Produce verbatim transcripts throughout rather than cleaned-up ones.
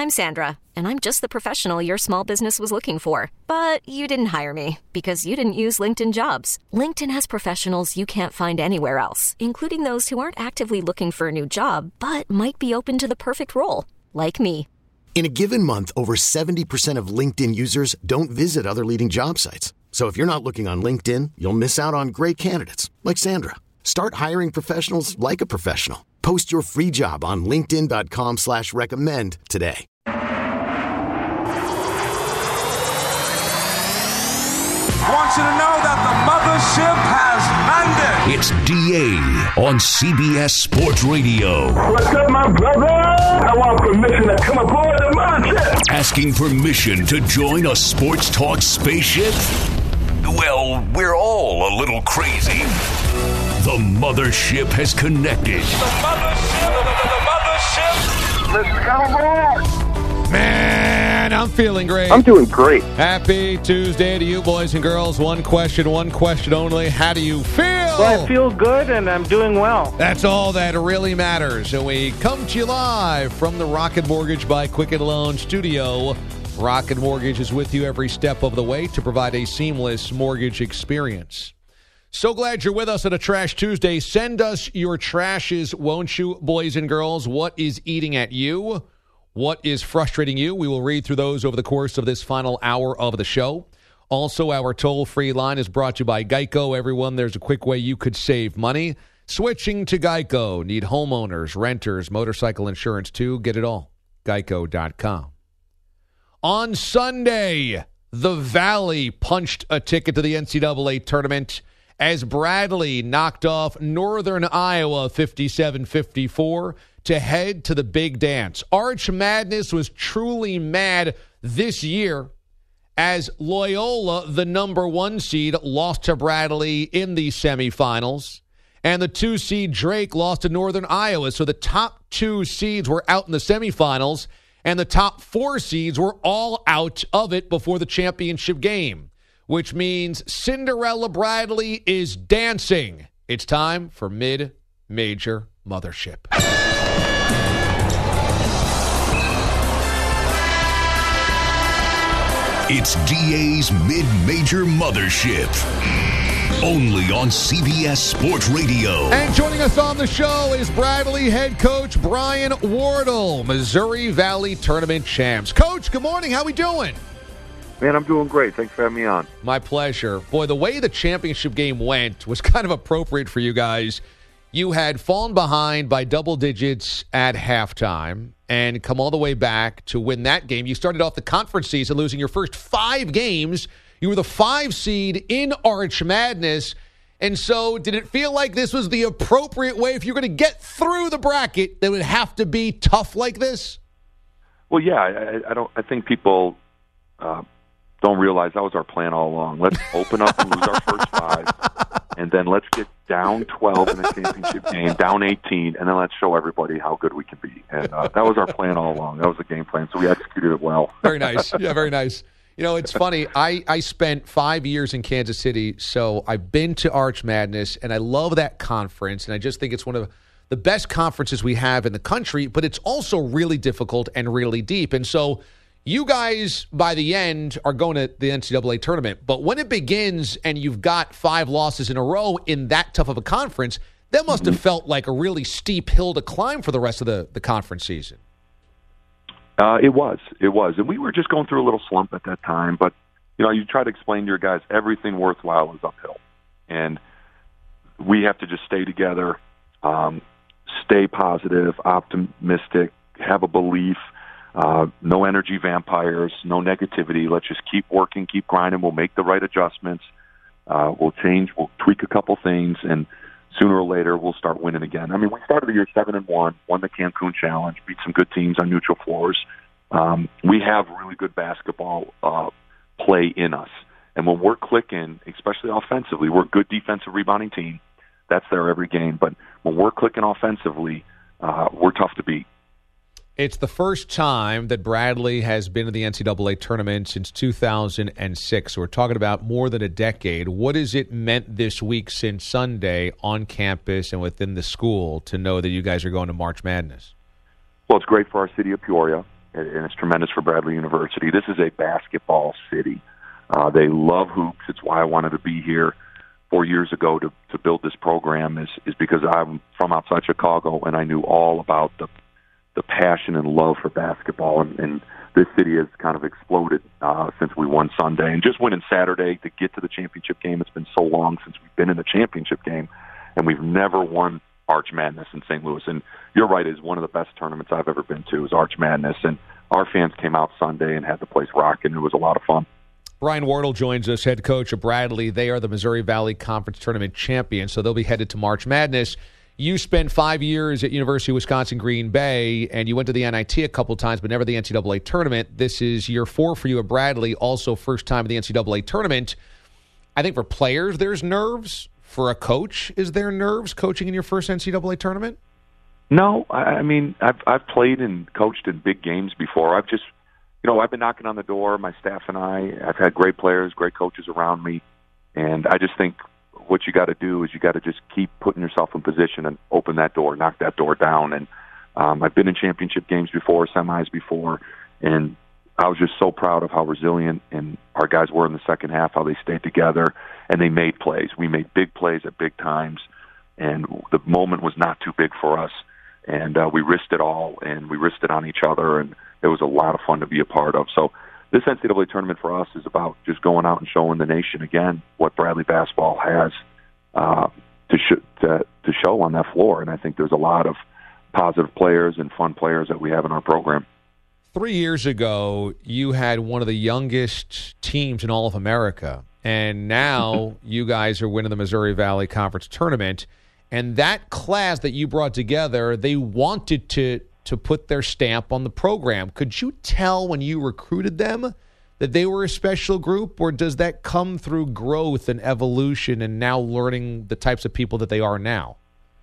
I'm Sandra, and I'm just the professional your small business was looking for. But you didn't hire me because you didn't use LinkedIn Jobs. LinkedIn has professionals you can't find anywhere else, including those who aren't actively looking for a new job, but might be open to the perfect role, like me. In a given month, over seventy percent of LinkedIn users don't visit other leading job sites. So if you're not looking on LinkedIn, you'll miss out on great candidates like Sandra. Start hiring professionals like a professional. Post your free job on linkedin dot com slash recommend today. I want you to know that the mothership has landed. It's D A on C B S Sports Radio. What's up, my brother? I want permission to come aboard the mothership. Asking permission to join a sports talk spaceship? Well, we're all a little crazy. The mothership has connected. The mothership, the, the, the mothership. Let's come aboard. Man, I'm feeling great. I'm doing great. Happy Tuesday to you, boys and girls. One question, one question only. How do you feel? Well, I feel good, and I'm doing well. That's all that really matters. And we come to you live from the Rocket Mortgage by Quicken Loan studio. Rocket Mortgage is with you every step of the way to provide a seamless mortgage experience. So glad you're with us on a Trash Tuesday. Send us your trashes, won't you, boys and girls? What is eating at you? What is frustrating you? We will read through those over the course of this final hour of the show. Also, our toll-free line is brought to you by Geico. Everyone, there's a quick way you could save money. Switching to Geico. Need homeowners, renters, motorcycle insurance too? Get it all. Geico dot com. On Sunday, the Valley punched a ticket to the N C double A tournament as Bradley knocked off Northern Iowa fifty-seven fifty-four to head to the big dance. Arch Madness was truly mad this year as Loyola, the number one seed, lost to Bradley in the semifinals, and the two seed Drake lost to Northern Iowa. So the top two seeds were out in the semifinals, and the top four seeds were all out of it before the championship game, which means Cinderella Bradley is dancing. It's time for Mid-Major Mothership. It's D A's Mid-Major Mothership. Only on C B S Sports Radio. And joining us on the show is Bradley head coach Brian Wardle, Missouri Valley Tournament champs. Coach, good morning. How we doing? Man, I'm doing great. Thanks for having me on. My pleasure. Boy, the way the championship game went was kind of appropriate for you guys. You had fallen behind by double digits at halftime and come all the way back to win that game. You started off the conference season losing your first five games. You were the five seed in Arch Madness. And so did it feel like this was the appropriate way? If you're going to get through the bracket, that would have to be tough like this? Well, yeah, I, I don't. I think people uh, don't realize that was our plan all along. Let's open up and lose our first five, and then let's get down twelve in the championship game, down eighteen, and then let's show everybody how good we can be. And uh, that was our plan all along. That was the game plan, so we executed it well. Very nice. Yeah, very nice. You know, it's funny. I, I spent five years in Kansas City, so I've been to Arch Madness, and I love that conference, and I just think it's one of the best conferences we have in the country, but it's also really difficult and really deep. And so you guys, by the end, are going to the N C double A tournament, but when it begins and you've got five losses in a row in that tough of a conference, that must have felt like a really steep hill to climb for the rest of the, the conference season. Uh, it was. It was. And we were just going through a little slump at that time. But, you know, you try to explain to your guys everything worthwhile is uphill. And we have to just stay together, um, stay positive, optimistic, have a belief, uh, no energy vampires, no negativity. Let's just keep working, keep grinding. We'll make the right adjustments. Uh, we'll change. We'll tweak a couple things. And sooner or later, we'll start winning again. I mean, we started the year seven and one, won the Cancun Challenge, beat some good teams on neutral floors. Um, we have really good basketball uh, play in us, and when we're clicking, especially offensively, we're a good defensive rebounding team. That's there every game. But when we're clicking offensively, uh, we're tough to beat. It's the first time that Bradley has been to the N C double A tournament since two thousand six. So we're talking about more than a decade. What has it meant this week since Sunday on campus and within the school to know that you guys are going to March Madness? Well, it's great for our city of Peoria, and it's tremendous for Bradley University. This is a basketball city. Uh, they love hoops. It's why I wanted to be here four years ago to, to build this program is, is because I'm from outside Chicago, and I knew all about the the passion and love for basketball, and, and this city has kind of exploded uh, since we won Sunday. And just winning Saturday to get to the championship game, it's been so long since we've been in the championship game, and we've never won Arch Madness in Saint Louis. And you're right, it's one of the best tournaments I've ever been to is Arch Madness, and our fans came out Sunday and had the place rocking. It was a lot of fun. Brian Wardle joins us, head coach of Bradley. They are the Missouri Valley Conference Tournament champions, so they'll be headed to March Madness. You spent five years at University of Wisconsin-Green Bay, and you went to the N I T a couple times, but never the N C double A tournament. This is year four for you at Bradley, also first time in the N C double A tournament. I think for players, there's nerves. For a coach, is there nerves coaching in your first N C double A tournament? No, I mean, I've I've played and coached in big games before. I've just, you know, I've been knocking on the door, my staff and I. I've had great players, great coaches around me, and I just think what you got to do is you got to just keep putting yourself in position and open that door, knock that door down. And um, I've been in championship games before, semis before, and I was just so proud of how resilient and our guys were in the second half, how they stayed together, and they made plays. We made big plays at big times, and the moment was not too big for us. And uh, we risked it all, and we risked it on each other, and it was a lot of fun to be a part of. So this N C double A tournament for us is about just going out and showing the nation again what Bradley basketball has uh, to, sh- to to show on that floor. And I think there's a lot of positive players and fun players that we have in our program. Three years ago, you had one of the youngest teams in all of America, and now you guys are winning the Missouri Valley Conference Tournament. And that class that you brought together, they wanted to to put their stamp on the program. Could you tell when you recruited them that they were a special group, or does that come through growth and evolution and now learning the types of people that they are now?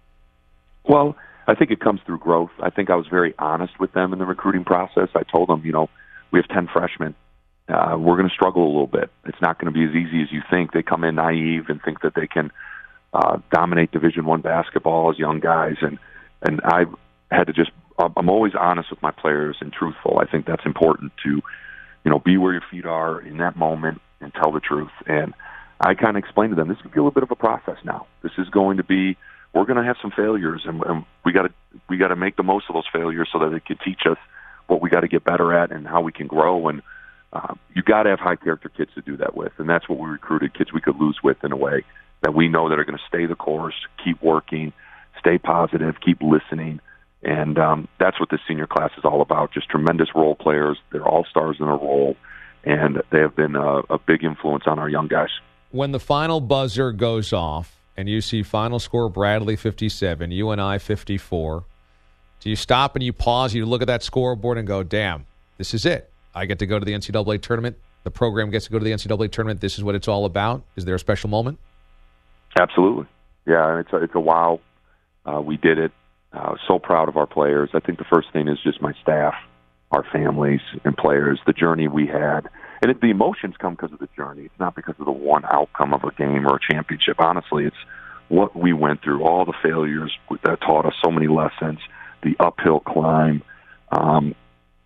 Well, I think it comes through growth. I think I was very honest with them in the recruiting process. I told them, you know, we have ten freshmen. Uh, we're going to struggle a little bit. It's not going to be as easy as you think. They come in naive and think that they can uh, dominate Division One basketball as young guys. And, and I had to just, I'm always honest with my players and truthful. I think that's important to, you know, be where your feet are in that moment and tell the truth. And I kind of explained to them, this could be a little bit of a process now. This is going to be, we're going to have some failures, and, and we got to we got to make the most of those failures so that it can teach us what we got to get better at and how we can grow. And uh, you got to have high character kids to do that with, and that's what we recruited, kids we could lose with in a way that we know that are going to stay the course, keep working, stay positive, keep listening, and um, that's what this senior class is all about. Just tremendous role players. They're all stars in their role, and they have been a, a big influence on our young guys. When the final buzzer goes off, and you see final score Bradley fifty-seven, U N I fifty-four, do you stop and you pause, you look at that scoreboard and go, damn, this is it. I get to go to the N C double A tournament. The program gets to go to the N C double A tournament. This is what it's all about. Is there a special moment? Absolutely. Yeah, it's a, it's a wow. Uh, we did it. Uh, so proud of our players. I think the first thing is just my staff, our families and players, the journey we had. And it, the emotions come because of the journey. It's not because of the one outcome of a game or a championship. Honestly, it's what we went through, all the failures that taught us so many lessons, the uphill climb, um,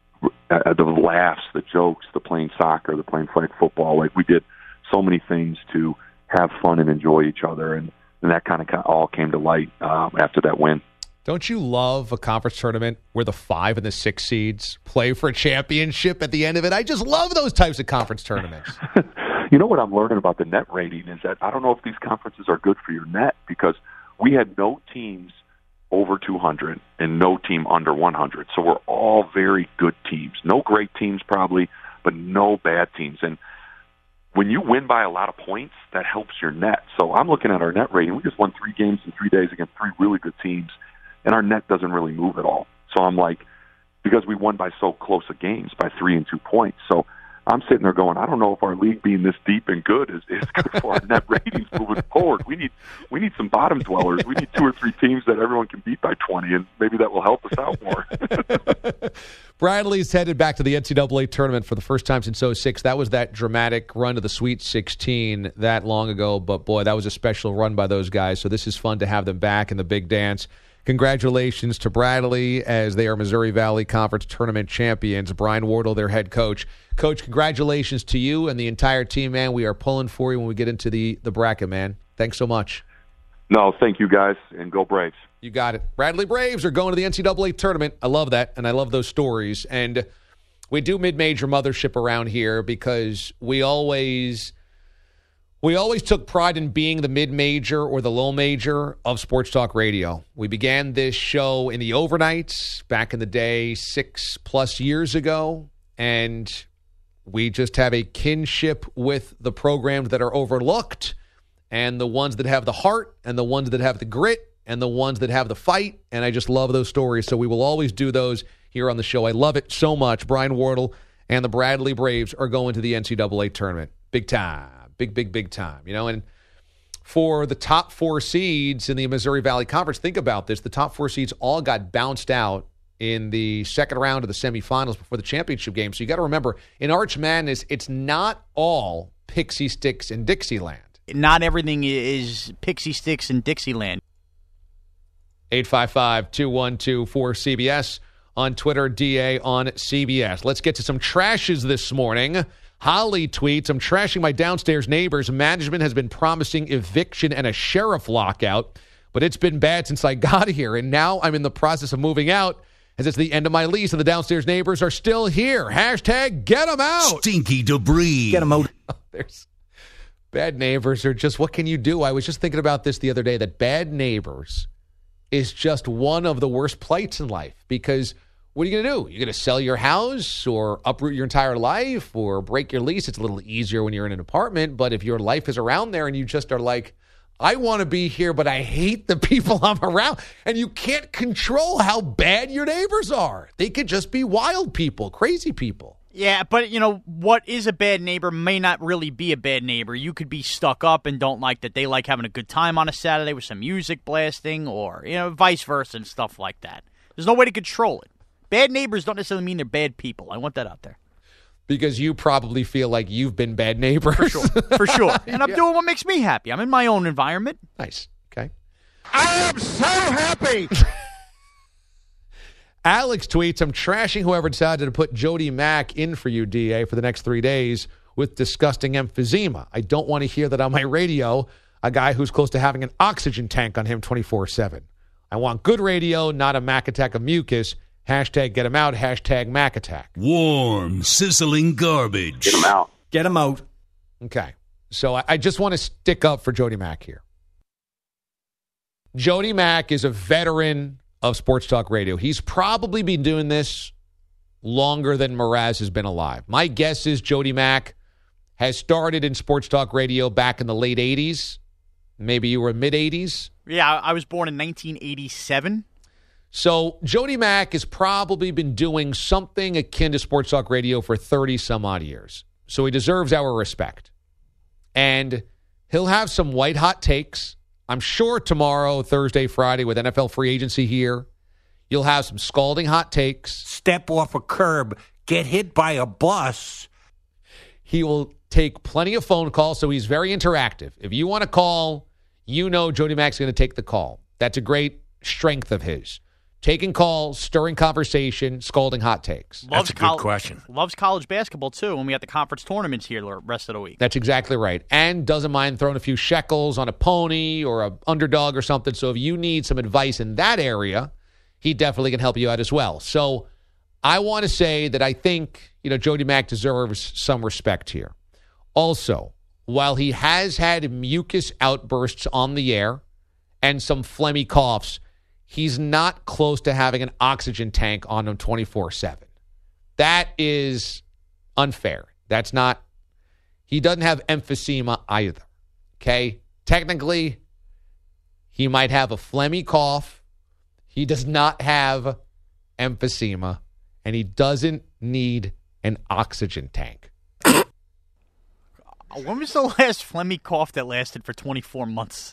the laughs, the jokes, the playing soccer, the playing flag football. Like, we did so many things to have fun and enjoy each other, and, and that kind of all came to light um, after that win. Don't you love a conference tournament where the five and the six seeds play for a championship at the end of it? I just love those types of conference tournaments. You know what I'm learning about the net rating is that I don't know if these conferences are good for your net, because we had no teams over two hundred and no team under one hundred. So we're all very good teams. No great teams probably, but no bad teams. And when you win by a lot of points, that helps your net. So I'm looking at our net rating. We just won three games in three days against three really good teams, and our net doesn't really move at all. So I'm like, because we won by so close a games, by three and two points. So I'm sitting there going, I don't know if our league being this deep and good is, is good for our net ratings moving forward. We need we need some bottom dwellers. We need two or three teams that everyone can beat by twenty, and maybe that will help us out more. Bradley's headed back to the N C double A tournament for the first time since oh six. That was that dramatic run to the Sweet sixteen that long ago, but boy, that was a special run by those guys. So this is fun to have them back in the big dance. Congratulations to Bradley as they are Missouri Valley Conference Tournament champions. Brian Wardle, their head coach. Coach, congratulations to you and the entire team, man. We are pulling for you when we get into the, the bracket, man. Thanks so much. No, thank you, guys, and go Braves. You got it. Bradley Braves are going to the N C double A tournament. I love that, and I love those stories. And we do mid-major mothership around here because we always we always took pride in being the mid-major or the low major of sports talk radio. We began this show in the overnights back in the day, six-plus years ago, and we just have a kinship with the programs that are overlooked and the ones that have the heart and the ones that have the grit and the ones that have the fight, and I just love those stories. So we will always do those here on the show. I love it so much. Brian Wardle and the Bradley Braves are going to the N C double A tournament. Big time. Big, big, big time. You know, and for the top four seeds in the Missouri Valley Conference, think about this. The top four seeds all got bounced out in the second round of the semifinals before the championship game. So you got to remember, in Arch Madness, it's not all Pixie Sticks and Dixieland. Not everything is Pixie Sticks and Dixieland. eight five five, two one two, four C B S on Twitter, D A on C B S. Let's get to some trashes this morning. Holly tweets, I'm trashing my downstairs neighbors. Management has been promising eviction and a sheriff lockout, but it's been bad since I got here, and now I'm in the process of moving out as it's the end of my lease, and the downstairs neighbors are still here. Hashtag get them out. Stinky debris. Get them out. There's bad neighbors are just, what can you do? I was just thinking about this the other day, that bad neighbors is just one of the worst plights in life, because what are you going to do? You're going to sell your house or uproot your entire life or break your lease. It's a little easier when you're in an apartment, but if your life is around there and you just are like, I want to be here, but I hate the people I'm around, and you can't control how bad your neighbors are. They could just be wild people, crazy people. Yeah, but, you know, what is a bad neighbor may not really be a bad neighbor. You could be stuck up and don't like that they like having a good time on a Saturday with some music blasting or, you know, vice versa and stuff like that. There's no way to control it. Bad neighbors don't necessarily mean they're bad people. I want that out there. Because you probably feel like you've been bad neighbors. For sure. For sure. And I'm yeah. doing what makes me happy. I'm in my own environment. Nice. Okay. I am so happy. Alex tweets, I'm trashing whoever decided to put Jody Mack in for you, D A, for the next three days with disgusting emphysema. I don't want to hear that on my radio, a guy who's close to having an oxygen tank on him twenty-four seven. I want good radio, not a Mac attack of mucus. Hashtag get him out. Hashtag Mac attack. Warm, sizzling garbage. Get him out. Get him out. Okay. So I, I just want to stick up for Jody Mack here. Jody Mack is a veteran of sports talk radio. He's probably been doing this longer than Mraz has been alive. My guess is Jody Mack has started in sports talk radio back in the late eighties. Maybe you were mid-eighties. Yeah, I was born in nineteen eighty-seven. So Jody Mack has probably been doing something akin to sports talk radio for thirty-some-odd years. So he deserves our respect. And he'll have some white-hot takes. I'm sure tomorrow, Thursday, Friday, with N F L free agency here, you'll have some scalding hot takes. Step off a curb. Get hit by a bus. He will take plenty of phone calls, so he's very interactive. If you want to call, you know Jody Mack's going to take the call. That's a great strength of his. Taking calls, stirring conversation, scalding hot takes. Loves That's a good col- question. Loves college basketball, too, when we got the conference tournaments here the rest of the week. That's exactly right. And doesn't mind throwing a few shekels on a pony or a underdog or something. So if you need some advice in that area, he definitely can help you out as well. So I want to say that I think, you know, Jody Mack deserves some respect here. Also, while he has had mucus outbursts on the air and some phlegmy coughs, he's not close to having an oxygen tank on him twenty-four seven. That is unfair. That's not, he doesn't have emphysema either. Okay? Technically, he might have a phlegmy cough. He does not have emphysema, and he doesn't need an oxygen tank. When was the last phlegmy cough that lasted for twenty-four months?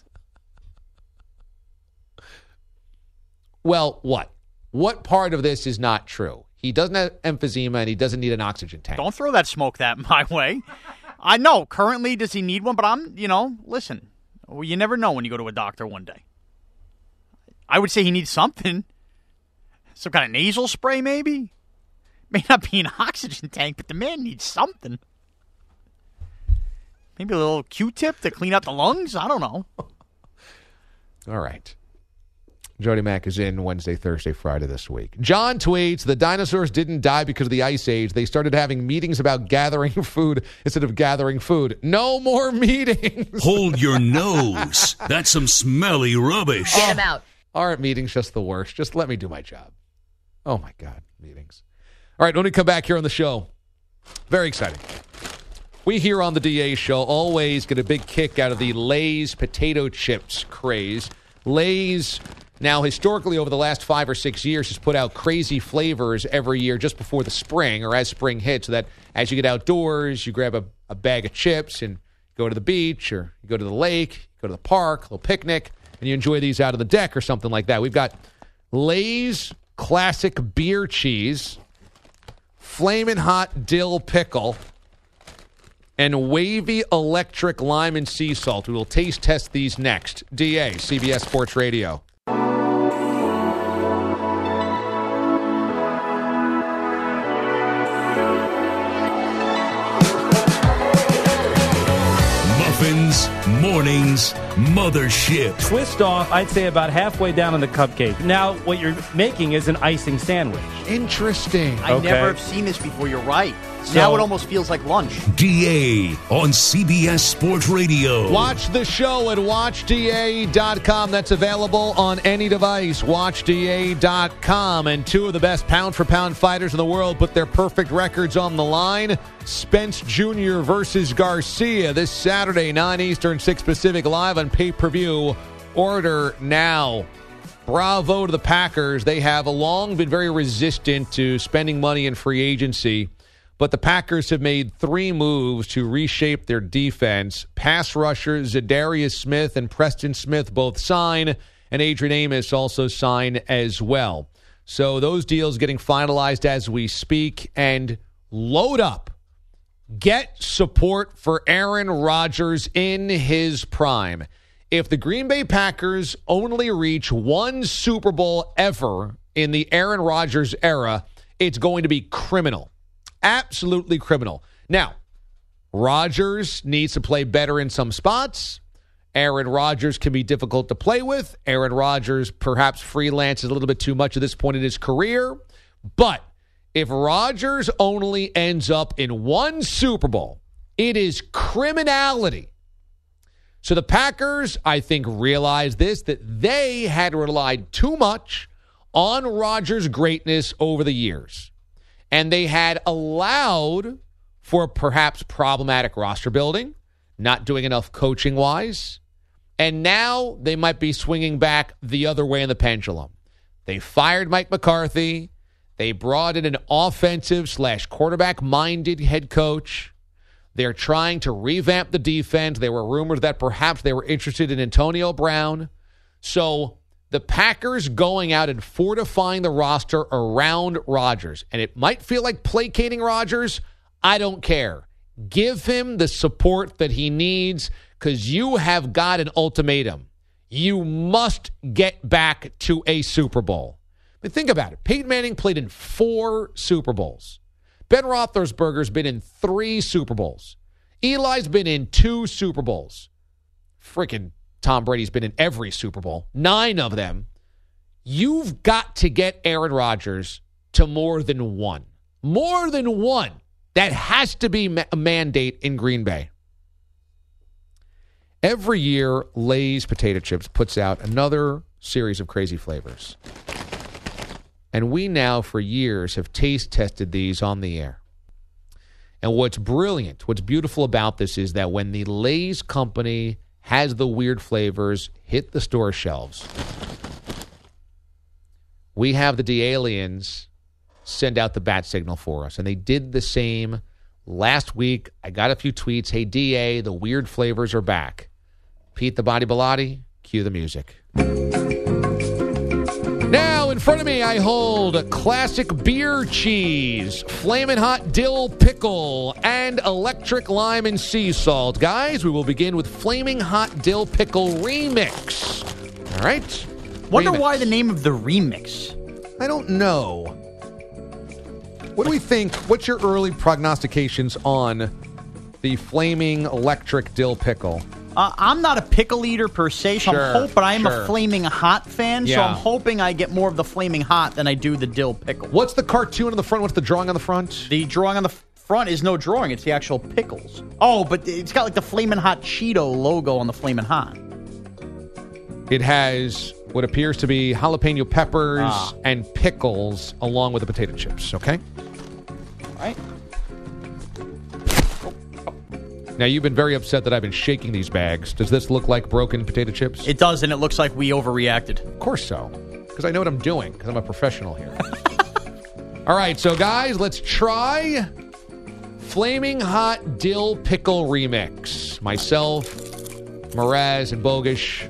Well, what? What part of this is not true? He doesn't have emphysema and he doesn't need an oxygen tank. Don't throw that smoke that my way. I know, currently does he need one, but I'm, you know, listen, you never know when you go to a doctor one day. I would say he needs something. Some kind of nasal spray, maybe? May not be an oxygen tank, but the man needs something. Maybe a little Q-tip to clean out the lungs? I don't know. All right. Jody Mack is in Wednesday, Thursday, Friday this week. John tweets, the dinosaurs didn't die because of the Ice Age. They started having meetings about gathering food instead of gathering food. No more meetings. Hold your nose. That's some smelly rubbish. Get him out. Aren't meetings just the worst? Just let me do my job. Oh, my God. Meetings. All right, when we come back here on the show, very exciting. We here on the D A Show always get a big kick out of the Lay's potato chips craze. Lay's... Now, historically, over the last five or six years, has put out crazy flavors every year just before the spring or as spring hits, so that as you get outdoors, you grab a, a bag of chips and go to the beach or you go to the lake, go to the park, a little picnic, and you enjoy these out of the deck or something like that. We've got Lay's Classic Beer Cheese, Flamin' Hot Dill Pickle, and Wavy Electric Lime and Sea Salt. We will taste test these next. D A, C B S Sports Radio. Muffins, mornings, mothership. Twist off, I'd say about halfway down on the cupcake. Now, what you're making is an icing sandwich. Interesting. I Okay. never have seen this before. You're right. So- Now it almost feels like lunch. D A on C B S Sports Radio. Watch the show at watch D A dot com. That's available on any device. watch D A dot com. And two of the best pound-for-pound fighters in the world put their perfect records on the line. Spence Junior versus Garcia this Saturday, nine Eastern, six Pacific, live on pay-per-view. Order now. Bravo to the Packers. They have long been very resistant to spending money in free agency. But the Packers have made three moves to reshape their defense. Pass rushers Zadarius Smith and Preston Smith both sign, and Adrian Amos also sign as well. So those deals getting finalized as we speak. And load up. Get support for Aaron Rodgers in his prime. If the Green Bay Packers only reach one Super Bowl ever in the Aaron Rodgers era, it's going to be criminal. Absolutely criminal. Now, Rodgers needs to play better in some spots. Aaron Rodgers can be difficult to play with. Aaron Rodgers perhaps freelances a little bit too much at this point in his career. But if Rodgers only ends up in one Super Bowl, it is criminality. So the Packers, I think, realized this, that they had relied too much on Rodgers' greatness over the years. And they had allowed for perhaps problematic roster building, not doing enough coaching-wise, and now they might be swinging back the other way in the pendulum. They fired Mike McCarthy. They brought in an offensive slash quarterback-minded head coach. They're trying to revamp the defense. There were rumors that perhaps they were interested in Antonio Brown. So the Packers going out and fortifying the roster around Rodgers. And it might feel like placating Rodgers. I don't care. Give him the support that he needs because you have got an ultimatum. You must get back to a Super Bowl. I mean, think about it. Peyton Manning played in four Super Bowls. Ben Roethlisberger's been in three Super Bowls. Eli's been in two Super Bowls. Freaking Tom Brady's been in every Super Bowl, nine of them. You've got to get Aaron Rodgers to more than one. More than one. That has to be a mandate in Green Bay. Every year, Lay's Potato Chips puts out another series of crazy flavors. And we now, for years, have taste tested these on the air. And what's brilliant, what's beautiful about this is that when the Lay's company has the weird flavors hit the store shelves, we have the D-Aliens send out the bat signal for us. And they did the same last week. I got a few tweets. Hey, D A, the weird flavors are back. Pete the Body Bilotti, cue the music. Now, in front of me, I hold classic beer cheese, Flamin' Hot Dill Pickle, and electric lime and sea salt. Guys, we will begin with Flaming Hot Dill Pickle Remix. All right. Wonder Remix. why the name of the remix. I don't know. What do we think? What's your early prognostications on the flaming electric dill pickle? Uh, I'm not a pickle eater per se, so Sure, I'm hoping I am sure. a flaming hot fan, so Yeah. I'm hoping I get more of the flaming hot than I do the dill pickle. What's the cartoon on the front? What's the drawing on the front? The drawing on the front is no drawing, it's the actual pickles. Oh, but it's got like the flaming hot Cheeto logo on the flaming hot. It has what appears to be jalapeno peppers Ah. and pickles along with the potato chips, okay? All right. Now, you've been very upset that I've been shaking these bags. Does this look like broken potato chips? It does, and it looks like we overreacted. Of course so, because I know what I'm doing, because I'm a professional here. All right, so guys, let's try Flaming Hot Dill Pickle Remix. Myself, Mraz, and Bogish.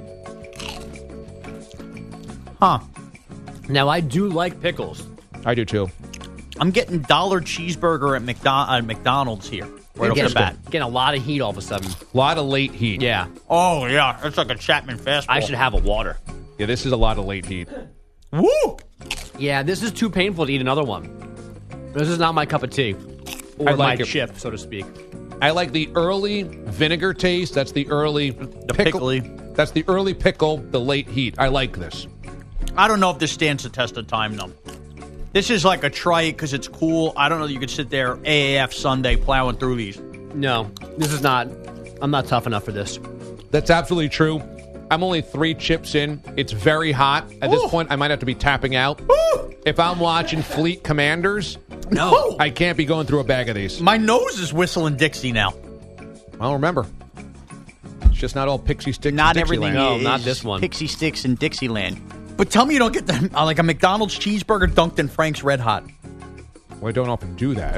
Huh. Now, I do like pickles. I do too. I'm getting dollar cheeseburger at McDo- uh, McDonald's here. Right off the bat. Getting a lot of heat all of a sudden. A lot of late heat. Yeah. Oh, yeah. It's like a Chapman fastball. I should have a water. Yeah, this is a lot of late heat. Woo! Yeah, this is too painful to eat another one. This is not my cup of tea. Or I like my it. chip, so to speak. I like the early vinegar taste. That's the early The pickle. pickly. That's the early pickle, the late heat. I like this. I don't know if this stands the test of time, though. This is like a try it because it's cool. I don't know that you could sit there A A F Sunday plowing through these. No, this is not. I'm not tough enough for this. That's absolutely true. I'm only three chips in. It's very hot. At this Ooh. point, I might have to be tapping out. Ooh. If I'm watching Fleet Commanders, No. I can't be going through a bag of these. My nose is whistling Dixie now. Well, remember, it's just not all Pixie Sticks Not and everything Dixieland. No, is not this one. Pixie Sticks in Dixieland. But tell me you don't get the, uh, like a McDonald's cheeseburger dunked in Frank's Red Hot. Well, I don't often do that.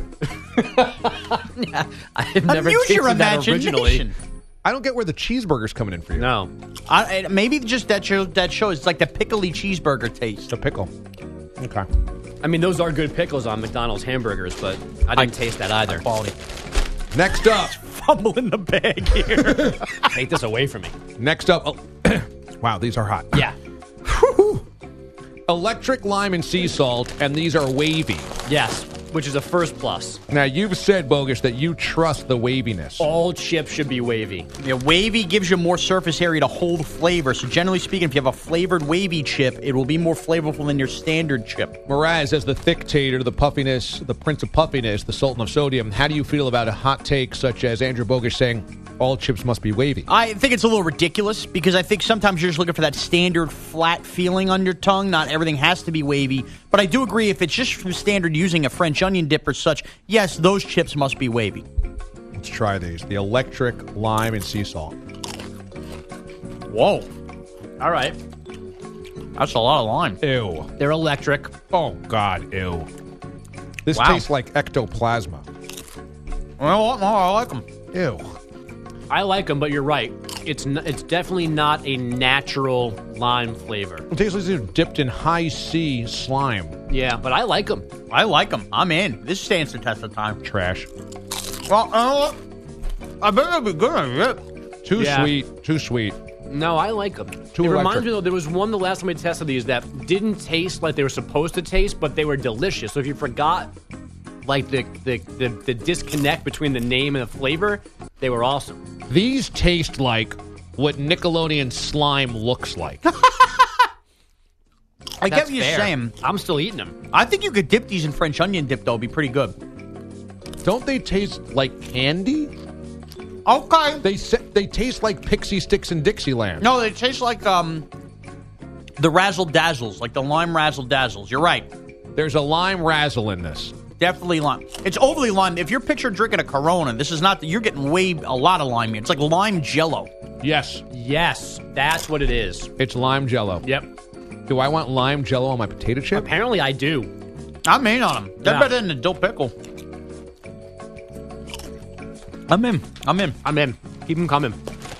I've never Amuse your tasted that originally. imagination. I don't get where the cheeseburger's coming in for you. No. I, I- maybe just that show, that shows it's like the pickly cheeseburger taste. The pickle. Okay. I mean, those are good pickles on McDonald's hamburgers, but I didn't taste that either. Quality. Next up. Fumbling the bag here. Take this away from me. Next up. Oh, wow, these are hot. Yeah. Electric lime and sea salt, and these are wavy. Yes, which is a first plus. Now, you've said, Bogish, that you trust the waviness. All chips should be wavy. Yeah, wavy gives you more surface area to hold flavor. So generally speaking, if you have a flavored wavy chip, it will be more flavorful than your standard chip. Mraz, as the thick tater, the puffiness, the prince of puffiness, the sultan of sodium, how do you feel about a hot take such as Andrew Bogish saying all chips must be wavy? I think it's a little ridiculous because I think sometimes you're just looking for that standard flat feeling on your tongue. Not everything has to be wavy. But I do agree if it's just from standard using a French onion dip or such, yes, those chips must be wavy. Let's try these. The electric lime and sea salt. Whoa. All right. That's a lot of lime. Ew. They're electric. Oh, God, ew. This Wow. tastes like ectoplasma. Well, I like them. Ew. I like them, but you're right. It's n- it's definitely not a natural lime flavor. It tastes like they're dipped in high C slime. Yeah, but I like them. I like them. I'm in. This stands the test of time. Trash. Well, uh, I bet it'll be good on it. Too Yeah. sweet. Too sweet. No, I like them. Too it reminds electric. me, though, there was one the last time we tested these that didn't taste like they were supposed to taste, but they were delicious. So if you forgot, like, the, the, the, the disconnect between the name and the flavor, they were awesome. These taste like what Nickelodeon slime looks like. I get That's what you're fair. saying. I'm still eating them. I think you could dip these in French onion dip, though. It'd be pretty good. Don't they taste like candy? Okay. They sa- they taste like Pixie Sticks in Dixieland. No, they taste like um the Razzle Dazzles, like the lime Razzle Dazzles. You're right. There's a lime razzle in this. Definitely lime. It's overly lime. If you're picturing drinking a Corona, this is not. You're getting way a lot of lime here. It's like lime Jello. Yes. Yes, that's what it is. It's lime jello. Yep. Do I want lime jello on my potato chip? Apparently I do. I'm in on them. They're Yeah. better than the dill pickle. I'm in. I'm in. I'm in. Keep them coming.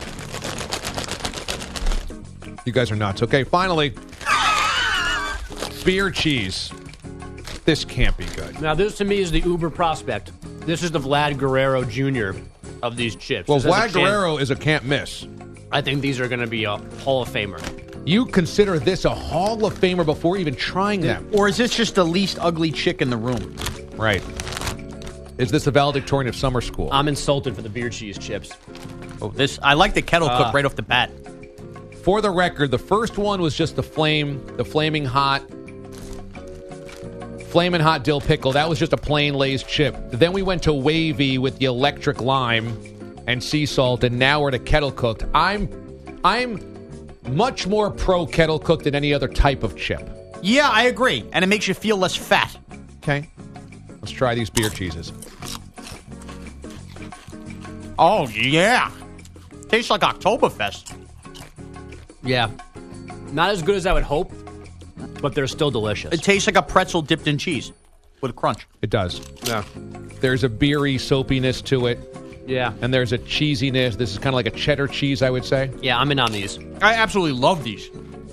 You guys are nuts. Okay, finally. Beer cheese. This can't be good. Now, this to me is the Uber prospect. This is the Vlad Guerrero Junior of these chips. Well, This has a Vlad chance- Guerrero is a can't miss. I think these are going to be a Hall of Famer. You consider this a Hall of Famer before even trying them. Or is this just the least ugly chick in the room? Right. Is this a valedictorian of summer school? I'm insulted for the beer cheese chips. Oh, this I like the kettle Uh, cook right off the bat. For the record, the first one was just the flame, the flaming hot, flaming hot dill pickle. That was just a plain Lay's chip. Then we went to wavy with the electric lime and sea salt, and now we're to kettle cooked. I'm, I'm much more pro kettle cooked than any other type of chip. Yeah, I agree, and it makes you feel less fat. Okay, let's try these beer cheeses. Oh yeah, tastes like Oktoberfest. Yeah. Not as good as I would hope, but they're still delicious. It tastes like a pretzel dipped in cheese with a crunch. It does. Yeah. There's a beery soapiness to it. Yeah. And there's a cheesiness. This is kind of like a cheddar cheese, I would say. Yeah, I'm in on these. I absolutely love these.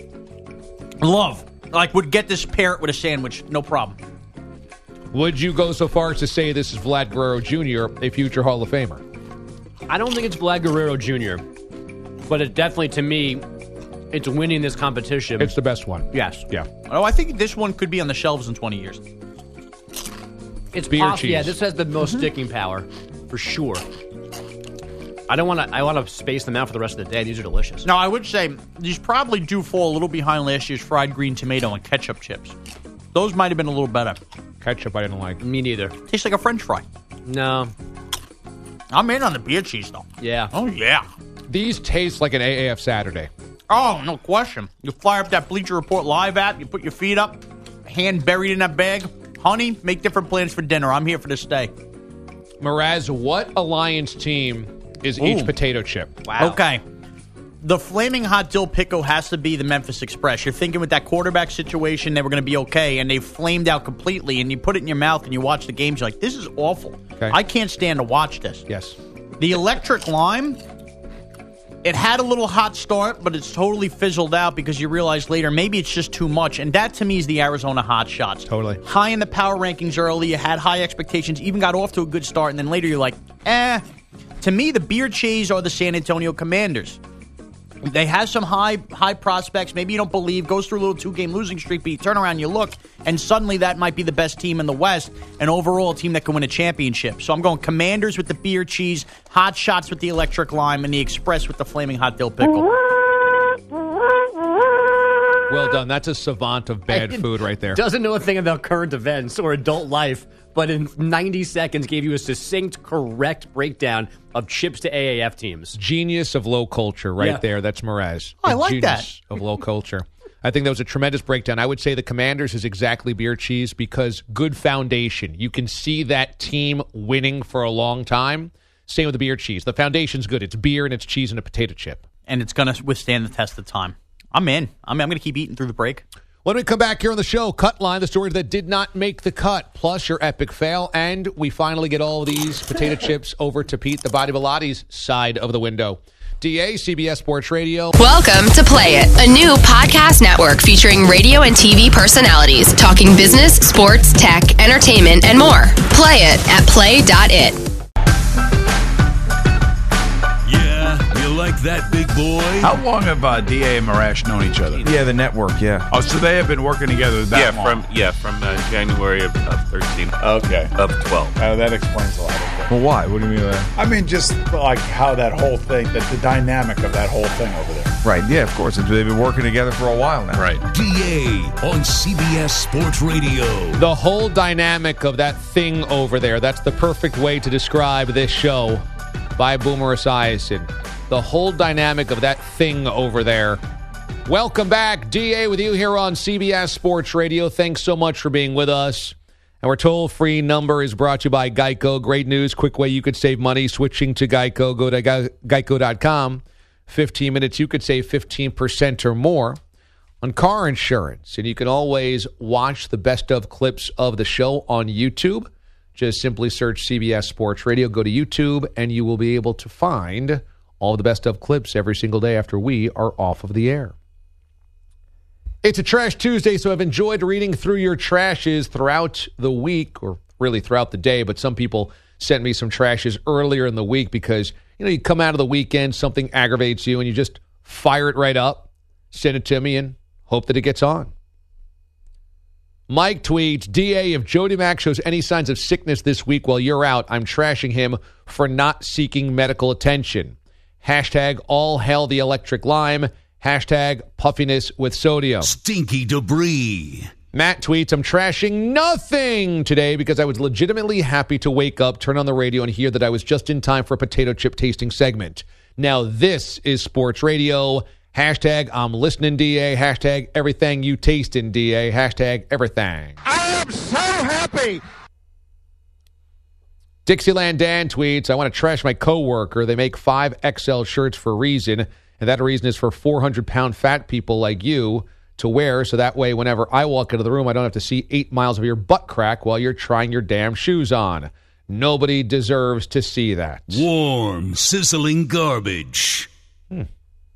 Love. Like, would get this, pair it with a sandwich, no problem. Would you go so far as to say this is Vlad Guerrero Junior, a future Hall of Famer? I don't think it's Vlad Guerrero Junior, but it definitely, to me, it's winning this competition. It's the best one. Yes. Yeah. Oh, I think this one could be on the shelves in twenty years. It's beer possible. cheese. Yeah, this has the most Mm-hmm. sticking power, for sure. I don't want to. I want to space them out for the rest of the day. These are delicious. Now, I would say these probably do fall a little behind last year's fried green tomato and ketchup chips. Those might have been a little better. Ketchup I didn't like. Me neither. Tastes like a French fry. No. I'm in on the beer cheese, though. Yeah. Oh, yeah. These taste like an A A F Saturday. Oh, no question. You fire up that Bleacher Report Live app, you put your feet up, hand buried in that bag. Honey, make different plans for dinner. I'm here for this stay. Mraz, what Alliance team is Ooh. each potato chip? Wow. Okay. The Flaming Hot Dill Pickle has to be the Memphis Express. You're thinking with that quarterback situation, they were going to be okay, and they flamed out completely, and you put it in your mouth and you watch the games, you're like, this is awful. Okay. I can't stand to watch this. Yes. The Electric Lime, it had a little hot start, but it's totally fizzled out because you realize later maybe it's just too much, and that to me is the Arizona Hot Shots. Totally. High in the power rankings early, you had high expectations, even got off to a good start, and then later you're like, eh. To me, the beer cheese are the San Antonio Commanders. They have some high high prospects. Maybe you don't believe. Goes through a little two-game losing streak, but you turn around, you look, and suddenly that might be the best team in the West, an overall team that can win a championship. So I'm going Commanders with the beer cheese, Hot Shots with the Electric Lime, and the Express with the Flaming Hot Dill Pickle. Well done. That's a savant of bad food right there. Doesn't know a thing about current events or adult life, but in ninety seconds gave you a succinct, correct breakdown of chips to A A F teams. Genius of low culture right Yeah. there. That's Mraz. I The like genius of low culture. I think that was a tremendous breakdown. I would say the Commanders is exactly beer cheese because good foundation. You can see that team winning for a long time. Same with the beer cheese. The foundation's good. It's beer and it's cheese and a potato chip. And it's going to withstand the test of time. I'm in. I'm, I'm going to keep eating through the break. When we come back here on the show, Cut Line, the stories that did not make the cut, plus your epic fail, and we finally get all of these potato chips over to Pete, the Body Bilatti's side of the window. D A, C B S Sports Radio. Welcome to Play It, a new podcast network featuring radio and T V personalities talking business, sports, tech, entertainment, and more. Play it at play dot it. Like that, big boy? How long have uh, D A and Marash known each other? Yeah, the network, yeah. Oh, so they have been working together that yeah, long? From, yeah, from uh, January of, of thirteen. Okay. Of twelve. Oh, that explains a lot. Well, why? What do you mean by that? I mean, just like how that whole thing, that the dynamic of that whole thing over there. Right, yeah, of course. They've been working together for a while now. Right. D A on C B S Sports Radio. The whole dynamic of that thing over there, that's the perfect way to describe this show by Boomer Esiason. The whole dynamic of that thing over there. Welcome back. D A with you here on C B S Sports Radio. Thanks so much for being with us. And our toll-free number is brought to you by Geico. Great news, quick way you could save money switching to Geico. Go to geico dot com. fifteen minutes, you could save fifteen percent or more on car insurance. And you can always watch the best of clips of the show on YouTube. Just simply search C B S Sports Radio. Go to YouTube, and you will be able to find all the best of clips every single day after we are off of the air. It's a Trash Tuesday, so I've enjoyed reading through your trashes throughout the week, or really throughout the day, but some people sent me some trashes earlier in the week because, you know, you come out of the weekend, something aggravates you, and you just fire it right up. send it to me and hope that it gets on. Mike tweets, D A, if Jody Mack shows any signs of sickness this week while you're out, I'm trashing him for not seeking medical attention. Hashtag all hail the electric lime. Hashtag puffiness with sodium. Stinky debris. Matt tweets, I'm trashing nothing today because I was legitimately happy to wake up, turn on the radio, and hear that I was just in time for a potato chip tasting segment. Now this is sports radio. Hashtag I'm listening, D A. Hashtag everything you taste in, D A. Hashtag everything. I am so happy. Dixieland Dan tweets, I want to trash my coworker. They make five X L shirts for a reason, and that reason is for four hundred pound fat people like you to wear, so that way whenever I walk into the room, I don't have to see eight miles of your butt crack while you're trying your damn shoes on. Nobody deserves to see that. Warm, sizzling garbage. Hmm.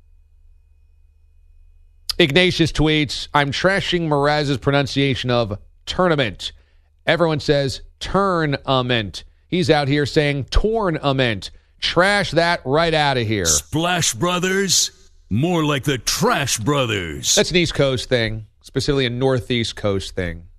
Ignatius tweets, I'm trashing Mraz's pronunciation of tournament. Everyone says tournament. He's out here saying tournament. Trash that right out of here. Splash Brothers? More like the Trash Brothers. That's an East Coast thing, specifically a Northeast Coast thing.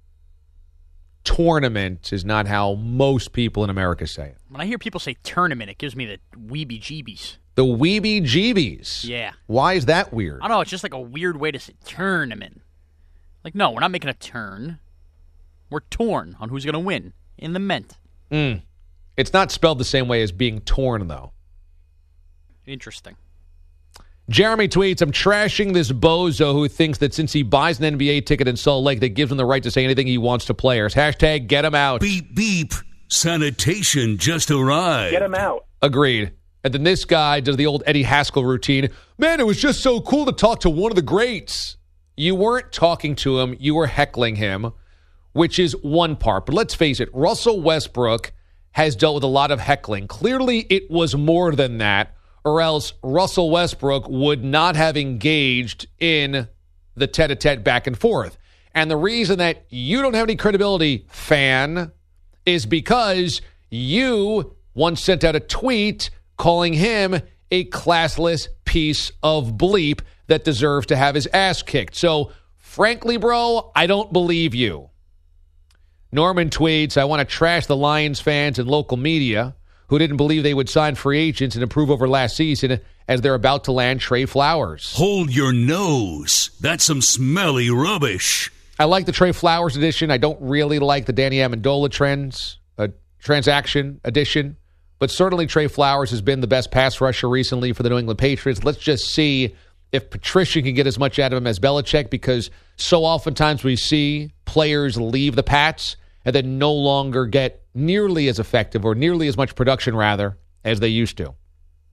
Tournament is not how most people in America say it. When I hear people say tournament, it gives me the weebie-jeebies. The weebie-jeebies? Yeah. Why is that weird? I don't know. It's just like a weird way to say tournament. Like, no, we're not making a turn. We're torn on who's going to win in the ment. Mm. It's not spelled the same way as being torn, though. Interesting. Jeremy tweets, I'm trashing this bozo who thinks that since he buys an N B A ticket in Salt Lake, that gives him the right to say anything he wants to players. Hashtag get him out. Beep, beep. Sanitation just arrived. Get him out. Agreed. And then this guy does the old Eddie Haskell routine. Man, it was just so cool to talk to one of the greats. You weren't talking to him. You were heckling him, which is one part. But let's face it, Russell Westbrook has dealt with a lot of heckling. Clearly, it was more than that, or else Russell Westbrook would not have engaged in the tete-a-tete back and forth. And the reason that you don't have any credibility, fan, is because you once sent out a tweet calling him a classless piece of bleep that deserves to have his ass kicked. So, frankly, bro, I don't believe you. Norman tweets, I want to trash the Lions fans and local media who didn't believe they would sign free agents and improve over last season as they're about to land Trey Flowers. Hold your nose. That's some smelly rubbish. I like the Trey Flowers edition. I don't really like the Danny Amendola trends, uh, transaction edition. But certainly Trey Flowers has been the best pass rusher recently for the New England Patriots. Let's just see if Patricia can get as much out of him as Belichick, because so oftentimes we see players leave the Pats and then no longer get nearly as effective or nearly as much production, rather, as they used to.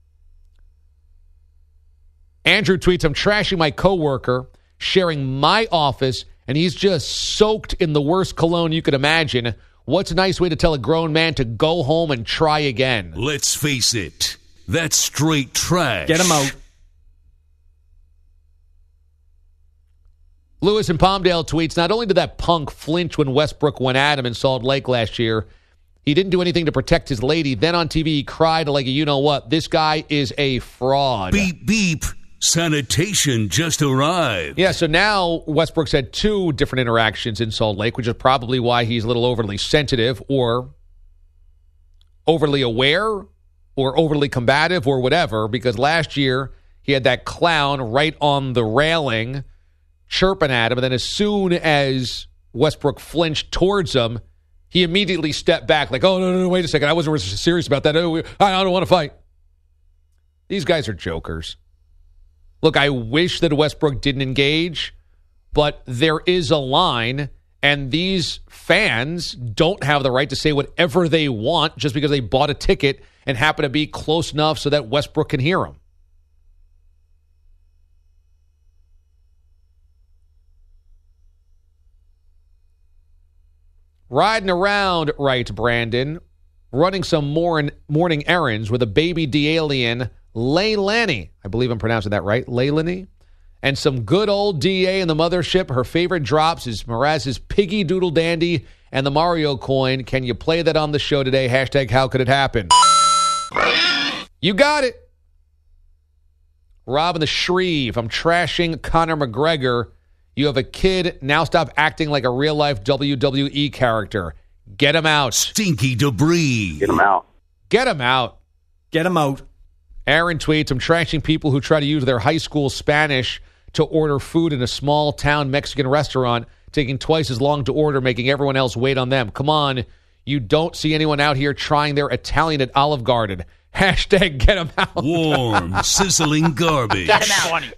Andrew tweets, I'm trashing my coworker, sharing my office, and he's just soaked in the worst cologne you could imagine. What's a nice way to tell a grown man to go home and try again? Let's face it, that's straight trash. Get him out. Lewis in Palmdale tweets, not only did that punk flinch when Westbrook went at him in Salt Lake last year, he didn't do anything to protect his lady. Then on T V, he cried like a you-know-what. This guy is a fraud. Beep, beep. Sanitation just arrived. Yeah, so now Westbrook's had two different interactions in Salt Lake, which is probably why he's a little overly sensitive or overly aware or overly combative or whatever, because last year he had that clown right on the railing chirping at him, and then as soon as Westbrook flinched towards him, he immediately stepped back like, oh, no, no, no, wait a second. I wasn't serious about that. I don't want to fight. These guys are jokers. Look, I wish that Westbrook didn't engage, but there is a line, and these fans don't have the right to say whatever they want just because they bought a ticket and happen to be close enough so that Westbrook can hear them. Riding around, writes Brandon, running some morning, morning errands with a baby D-alien, Leilani. I believe I'm pronouncing that right. Leilani. And some good old D A in the mothership. Her favorite drops is Mraz's Piggy Doodle Dandy and the Mario coin. Can you play that on the show today? Hashtag how could it happen? You got it. Robin the Shreve, I'm trashing Conor McGregor. You have a kid. Now stop acting like a real-life W W E character. Get him out. Stinky Debris. Get him out. Get him out. Get him out. Aaron tweets, I'm trashing people who try to use their high school Spanish to order food in a small-town Mexican restaurant, taking twice as long to order, making everyone else wait on them. Come on. You don't see anyone out here trying their Italian at Olive Garden. Hashtag get him out. Warm, sizzling garbage. That's funny.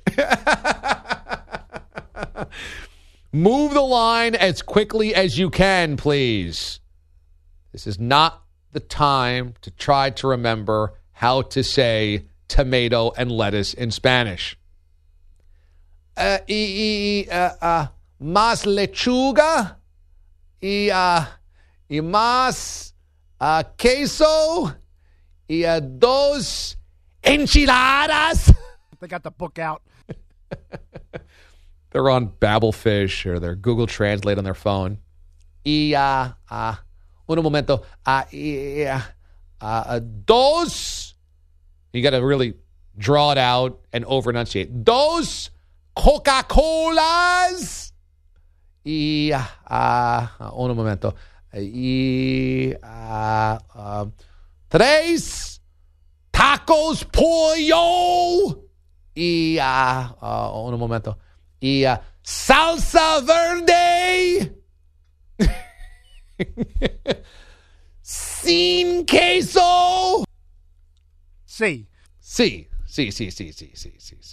Move the line as quickly as you can, please. This is not the time to try to remember how to say tomato and lettuce in Spanish. Uh, y, y, uh, uh, más lechuga y, uh, y más uh, queso y uh, dos enchiladas. They got the book out. They're on Babelfish or they're Google Translate on their phone. Y, uh, uh, un momento. Uh, y, uh, uh, dos. You got to really draw it out and over-enunciate. Dos Coca-Colas. Y, uh, un momento. Y, uh, uh, tres tacos pollo. Y, uh, uh, un momento. Y uh, salsa verde sin queso. C. C. C, C, C, C, C, C, C.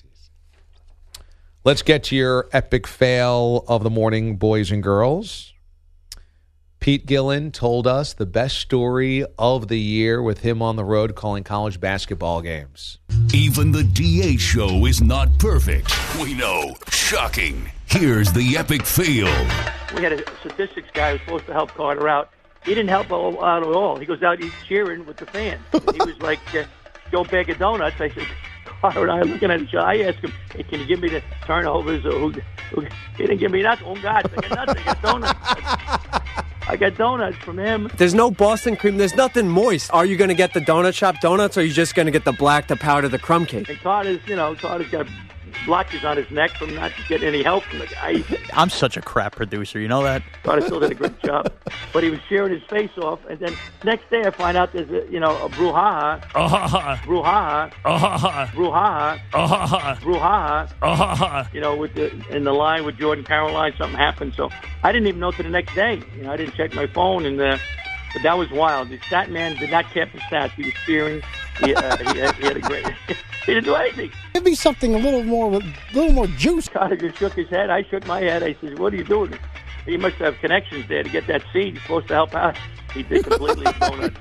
Let's get to your epic fail of the morning, boys and girls. Pete Gillen told us the best story of the year with him on the road calling college basketball games. Even the D A show is not perfect. We know. Shocking. Here's the epic fail. We had a statistics guy who was supposed to help Carter out. He didn't help out at all. He goes out, he's cheering with the fans. He was like, uh, Joe Bag of Donuts. I said, Carter and I are looking at each other. I asked him, hey, can you give me the turnovers? Or who, who, he didn't give me nothing. Oh, God, I got nothing. I got donuts. I got donuts from him. There's no Boston cream. There's nothing moist. Are you going to get the donut shop donuts, or are you just going to get the black, the powder, the crumb cake? And Carter's, you know, Carter's got blotches on his neck from not getting any help from the guy. I'm such a crap producer. You know that? Carter still did a great job. But he was cheering his face off. And then next day I find out there's a, you know, a brouhaha. Uh-huh. Brouhaha. Uh-huh. Brouhaha. Uh-huh. Brouhaha. Uh-huh. You know, with the, in the line with Jordan Caroline, something happened. So I didn't even know till the next day. You know, I didn't check my phone. And uh, but that was wild. The stat man did not keep the stats. He was cheering. He, uh, he, had, he had a great... He didn't do anything. Give me something a little more, a little more juice. Carter just shook his head. I shook my head. I said, "What are you doing?" He must have connections there to get that seed. He's supposed to help out. He did completely donut.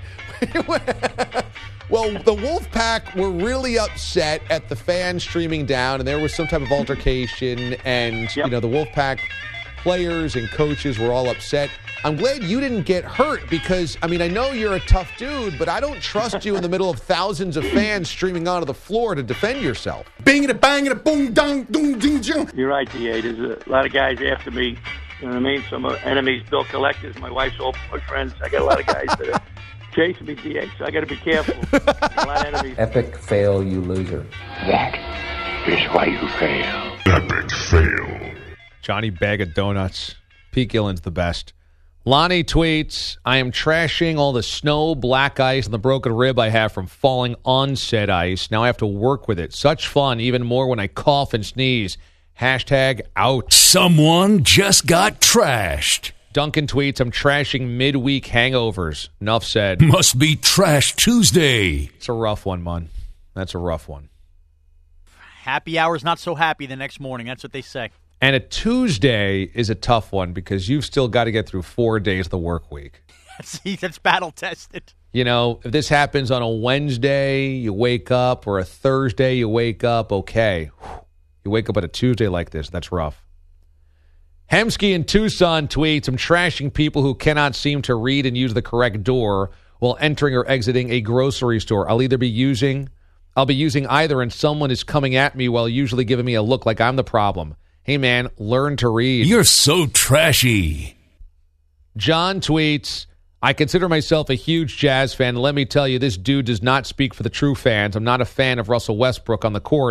Well, the Wolfpack were really upset at the fans streaming down, and there was some type of altercation, and yep. you know the Wolfpack players and coaches were all upset. I'm glad you didn't get hurt because, I mean, I know you're a tough dude, but I don't trust you in the middle of thousands of fans streaming onto the floor to defend yourself. Bing it, bang it, boom, dong, doom, ding, ding. You're right, D A. There's a lot of guys after me. You know what I mean? Some are enemies, bill collectors. My wife's old friends. I got a lot of guys that are chasing me, D A, so I got to be careful. A lot of enemies. Epic fail, you loser. That is why you fail. Epic fail. Johnny Bag of Donuts. Pete Gillen's the best. Lonnie tweets, I am trashing all the snow, black ice, and the broken rib I have from falling on said ice. Now I have to work with it. Such fun, even more when I cough and sneeze. Hashtag out. Someone just got trashed. Duncan tweets, I'm trashing midweek hangovers. Enough said. Must be Trash Tuesday. It's a rough one, man. That's a rough one. Happy hour's not so happy the next morning. That's what they say. And a Tuesday is a tough one because you've still got to get through four days of the work week. See, that's battle-tested. You know, if this happens on a Wednesday, you wake up, or a Thursday, you wake up, okay. You wake up on a Tuesday like this, that's rough. Hemsky in Tucson tweets, I'm trashing people who cannot seem to read and use the correct door while entering or exiting a grocery store. I'll either be using, I'll be using either, and someone is coming at me while usually giving me a look like I'm the problem. Hey, man, learn to read. You're so trashy. John tweets, I consider myself a huge Jazz fan. Let me tell you, this dude does not speak for the true fans. I'm not a fan of Russell Westbrook on the court,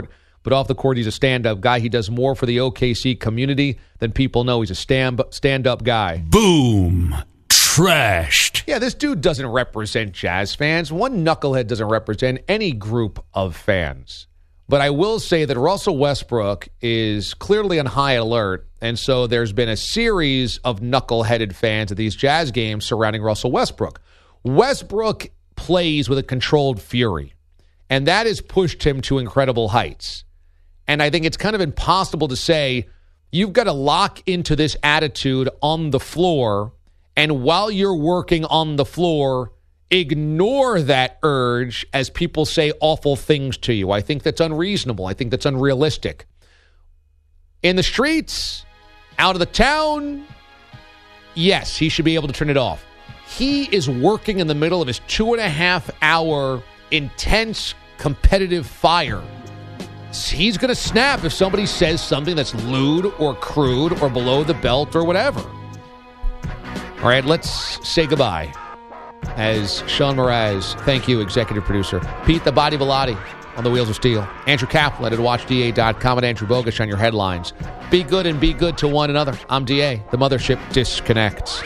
but off the court, he's a stand-up guy. He does more for the O K C community than people know. He's a stand, stand-up guy. Boom. Trashed. Yeah, this dude doesn't represent Jazz fans. One knucklehead doesn't represent any group of fans. But I will say that Russell Westbrook is clearly on high alert, and so there's been a series of knuckleheaded fans at these Jazz games surrounding Russell Westbrook. Westbrook plays with a controlled fury, and that has pushed him to incredible heights. And I think it's kind of impossible to say, you've got to lock into this attitude on the floor, and while you're working on the floor, ignore that urge as people say awful things to you. I think that's unreasonable. I think that's unrealistic. In the streets, out of the town, yes, he should be able to turn it off. He is working in the middle of his two and a half hour intense competitive fire. He's going to snap if somebody says something that's lewd or crude or below the belt or whatever. All right, let's say goodbye. As Sean Mraz, thank you, executive producer. Pete the Body Bilotti on the Wheels of Steel. Andrew Kaplan at watch d a dot com and Andrew Bogusch on your headlines. Be good and be good to one another. I'm D A. The mothership disconnects.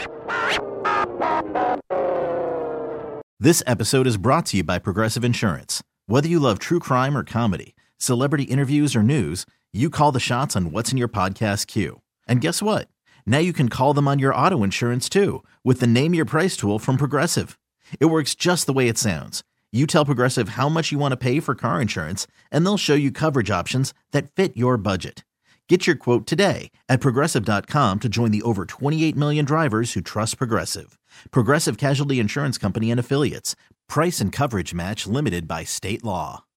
This episode is brought to you by Progressive Insurance. Whether you love true crime or comedy, celebrity interviews or news, you call the shots on what's in your podcast queue. And guess what? Now you can call them on your auto insurance too with the Name Your Price tool from Progressive. It works just the way it sounds. You tell Progressive how much you want to pay for car insurance, and they'll show you coverage options that fit your budget. Get your quote today at Progressive dot com to join the over twenty-eight million drivers who trust Progressive. Progressive Casualty Insurance Company and Affiliates. Price and coverage match limited by state law.